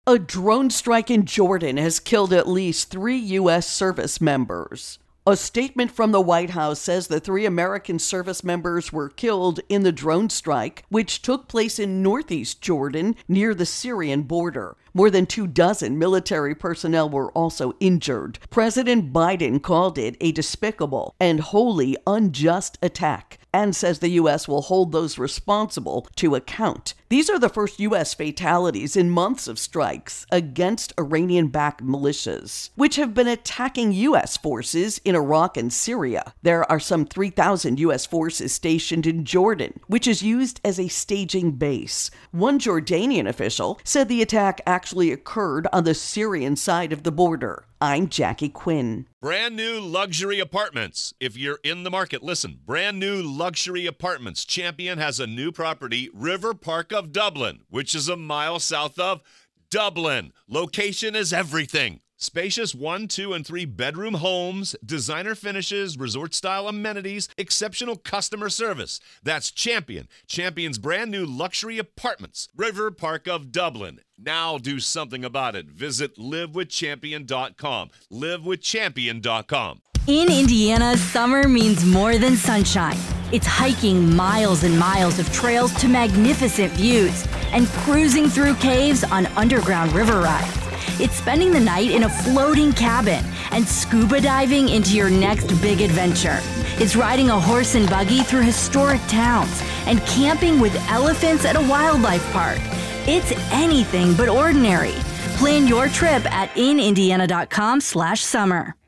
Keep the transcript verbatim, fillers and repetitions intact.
A drone strike in Jordan has killed at least three U S service members. A statement from the White House says the three American service members were killed in the drone strike, which took place in northeast Jordan near the Syrian border. More than two dozen military personnel were also injured. President Biden called it a despicable and wholly unjust attack and says the U S will hold those responsible to account. These are the first U S fatalities in months of strikes against Iranian-backed militias, which have been attacking U S forces in Iraq and Syria. There are some three thousand U S forces stationed in Jordan, which is used as a staging base. One Jordanian official said the attack actually occurred on the Syrian side of the border. I'm Jackie Quinn. Brand new luxury apartments. If you're in the market, listen. Brand new luxury apartments. Champion has a new property, River Park of Dublin, which is a mile south of Dublin. Location is everything. Spacious one, two, and three bedroom homes, designer finishes, resort-style amenities, exceptional customer service. That's Champion. Champion's brand new luxury apartments, River Park of Dublin. Now do something about it. Visit live with champion dot com. live with champion dot com. In Indiana, summer means more than sunshine. It's hiking miles and miles of trails to magnificent views and cruising through caves on underground river rides. It's spending the night in a floating cabin and scuba diving into your next big adventure. It's riding a horse and buggy through historic towns and camping with elephants at a wildlife park. It's anything but ordinary. Plan your trip at in indiana dot com slash summer.